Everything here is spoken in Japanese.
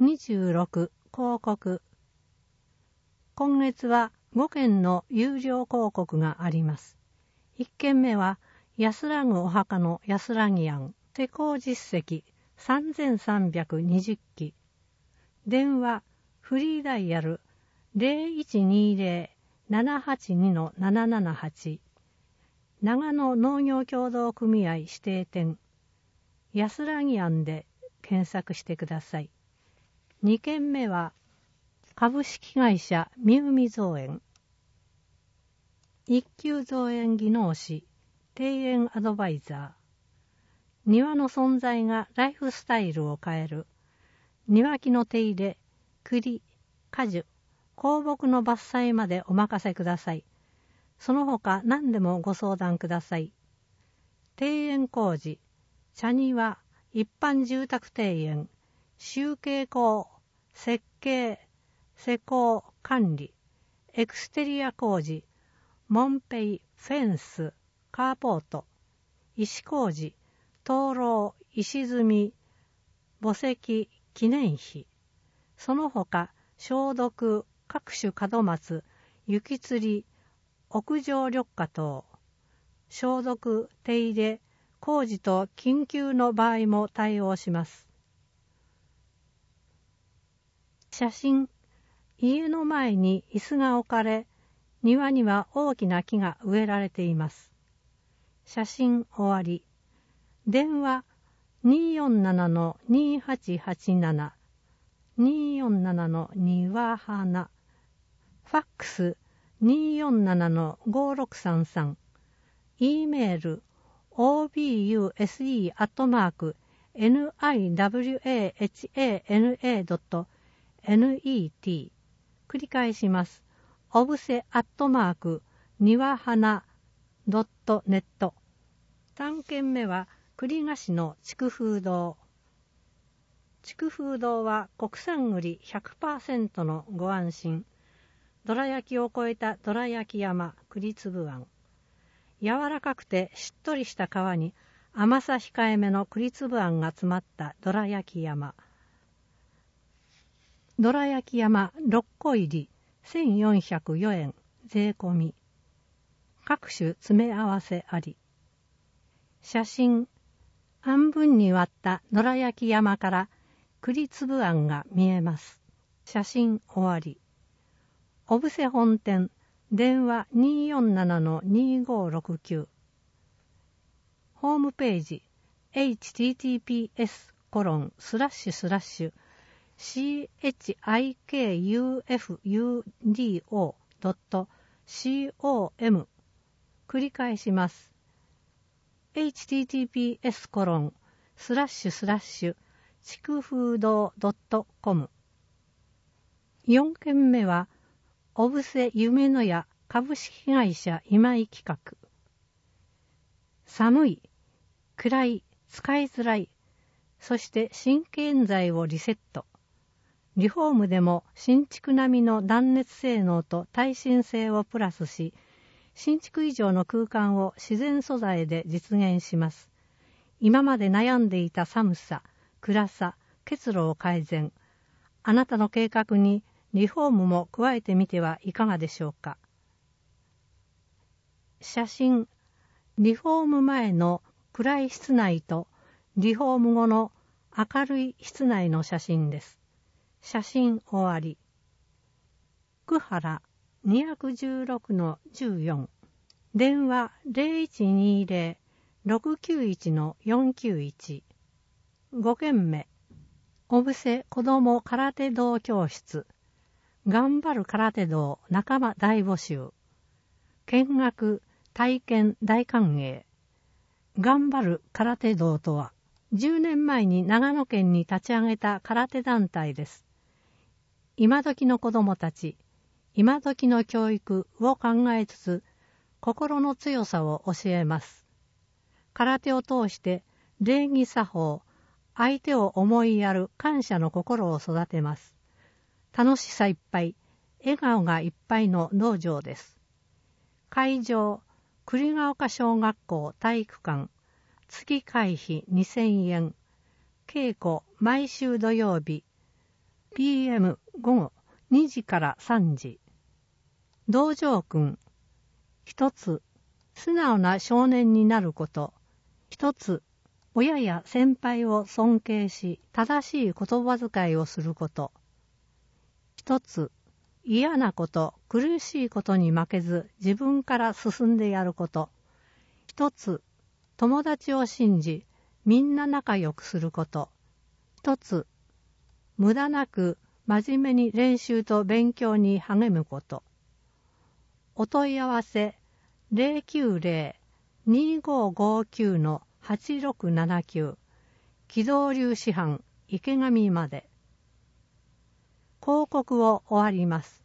26広告。今月は5件の有料広告があります。1件目は安らぐお墓の安らぎ庵、施工実績3320期。電話フリーダイヤル 0120-782-778 長野農業協同組合指定店安らぎ庵で検索してください。2件目は株式会社みうみ造園、一級造園技能士、庭園アドバイザー。庭の存在がライフスタイルを変える。庭木の手入れ、栗、果樹、香木の伐採までお任せください。その他何でもご相談ください。庭園工事、茶庭、一般住宅庭園、集計工、設計、施工、管理、エクステリア工事、門扉、フェンス、カーポート、石工事、灯籠、石積み、墓石、記念碑、その他消毒、各種門松、雪吊り、屋上緑化等、消毒、手入れ、工事と緊急の場合も対応します。写真、家の前に椅子が置かれ、庭には大きな木が植えられています。写真終わり。電話 247-2887 247-2ファックス 247-5633 E メール obuse@niwahana.net 繰り返します。obuse@niwahana.net 3件目は栗菓子の筑風堂。筑風堂は国産栗 100% のご安心。どら焼きを超えたどら焼き山栗粒あん。柔らかくてしっとりした皮に甘さ控えめの栗粒あんが詰まったどら焼き山。どら焼き山6個入り1404円税込み。各種詰め合わせあり。写真、半分に割ったどら焼き山から栗粒あんが見えます。写真終わり。小布施本店、電話 247-2569 ホームページ https://chikufudo.com 繰り返します。https:// ちくふうどう .com 4件目は小布施夢の屋株式会社今井企画。寒い、暗い、使いづらい、そして新建材をリセット。リフォームでも新築並みの断熱性能と耐震性をプラスし、新築以上の空間を自然素材で実現します。今まで悩んでいた寒さ、暗さ、結露を改善。あなたの計画にリフォームも加えてみてはいかがでしょうか。写真、リフォーム前の暗い室内とリフォーム後の明るい室内の写真です。写真終わり。福原 216-14 電話 0120-691-491 5件目小布施子ども空手道教室頑張る空手道仲間大募集見学体験大歓迎頑張る空手道とは10年前に長野県に立ち上げた空手団体です。今時の子どもたち、今時の教育を考えつつ、心の強さを教えます。空手を通して礼儀作法、相手を思いやる感謝の心を育てます。楽しさいっぱい、笑顔がいっぱいの道場です。会場、栗ヶ丘小学校体育館、月会費2000円。稽古、毎週土曜日。 PM 午後2時から3時。道場訓。一つ、素直な少年になること。一つ、親や先輩を尊敬し、正しい言葉遣いをすること。一つ、嫌なこと、苦しいことに負けず自分から進んでやること。一つ、友達を信じ、みんな仲良くすること。一つ、無駄なく真面目に練習と勉強に励むこと。お問い合わせ 090-2559-8679 軌道流師範池上まで。広告を終わります。